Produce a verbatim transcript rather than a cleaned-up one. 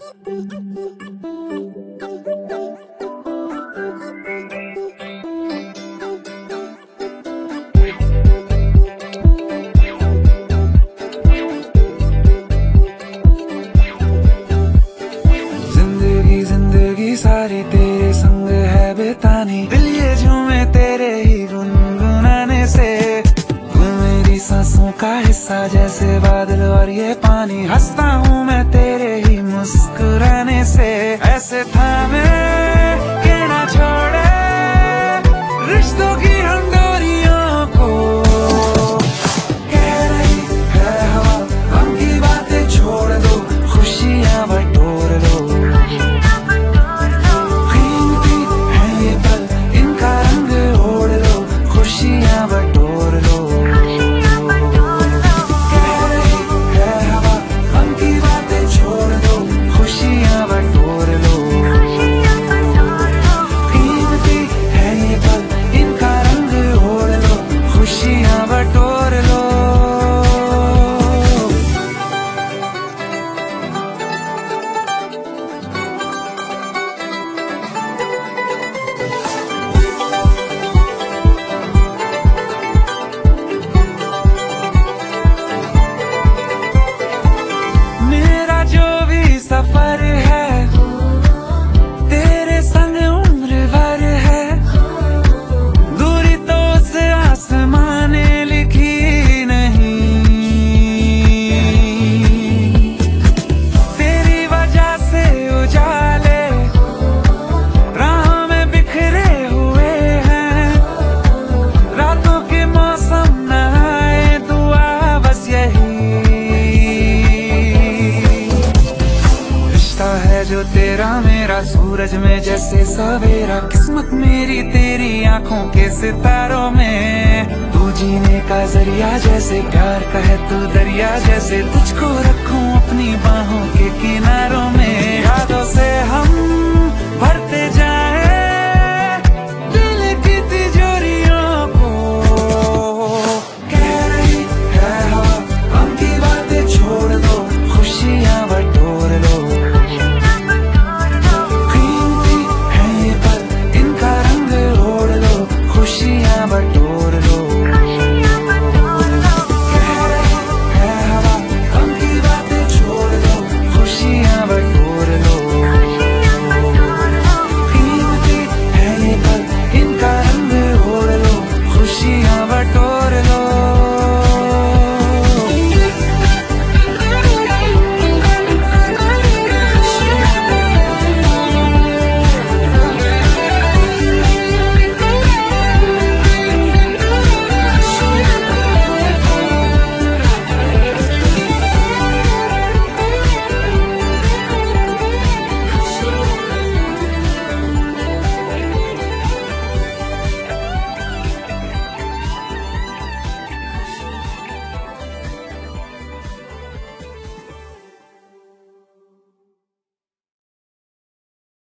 सारी तेरे संग है बेतानी, दिल ये झूमे तेरे ही गुनगुनाने से। तू मेरी सांसों का हिस्सा जैसे बादल और ये पानी, हंसता हूँ मैं तेरे ही मुस्कुराने से। ऐसे थामे के ना छोड़े रिश्तों की हम डोरियों को, कह रही है हवा हम की बातें छोड़ दो, खुशियाँ बटोर लो। सफर है तेरे संग उम्र भर है, दूरी तो से आसमां ने लिखी नहीं। तेरी वजह से उजाले राह में बिखरे हुए हैं, रातों के मौसम न आए दुआ बस यही। है जो तेरा मेरा सूरज में जैसे सवेरा, किस्मत मेरी तेरी आंखों के सितारों में। तू जीने का जरिया जैसे प्यार का है तू दरिया जैसे, तुझको रखूं अपनी बाहों के किनारे।